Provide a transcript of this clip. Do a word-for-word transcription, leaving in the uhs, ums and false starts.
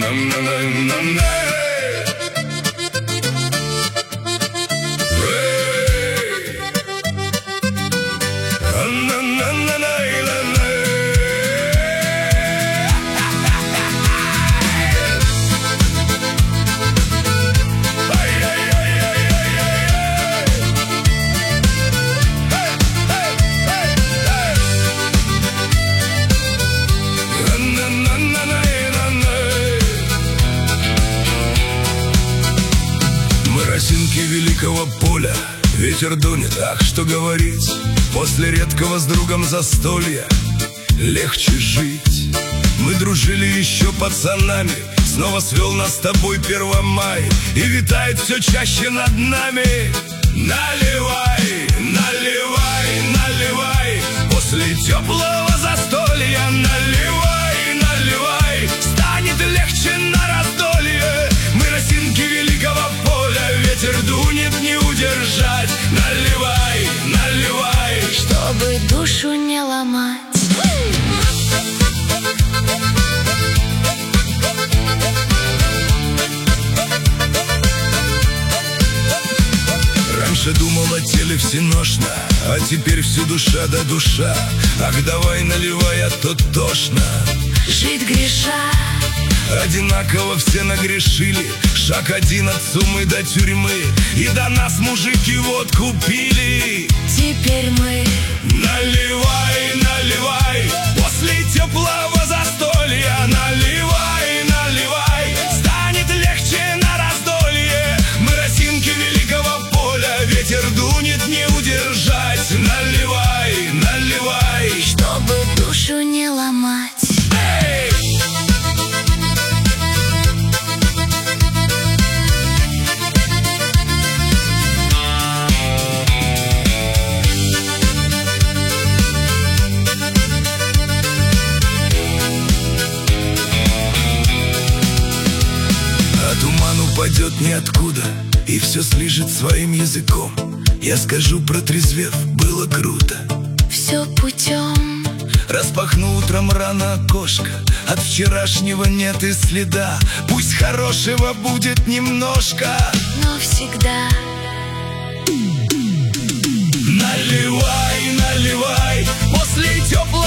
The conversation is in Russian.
Великого поля ветер дунет, ах, что говорить. После редкого с другом застолья легче жить. Мы дружили еще пацанами, снова свел нас с тобой Первомай, и витает все чаще над нами. Наливай, наливай, наливай, после теплого застолья. Наливай, наливай, станет легче на раздолье. Мы росинки великого поля, ветер дунет, не удержать. Наливай, наливай, чтобы душу не ломать. Раньше думал о теле всеношно, а теперь всю душа да душа. Ах, давай наливай, а то тошно жить греша. Одинаково все нагрешили, шаг один от суммы до тюрьмы, и до нас мужики водку пили. Теперь мы наливай, наливай, после теплого застолья. Наливай, наливай, станет легче на раздолье. Мы росинки великого поля, ветер дунет, не удержать. Наливай, наливай, чтобы душу не ломать. Эй! Упадет ниоткуда и все слижет своим языком. Я скажу, протрезвев, было круто. Все путем. Распахну утром рано окошко, от вчерашнего нет и следа. Пусть хорошего будет немножко, но всегда. Наливай, наливай, после теплого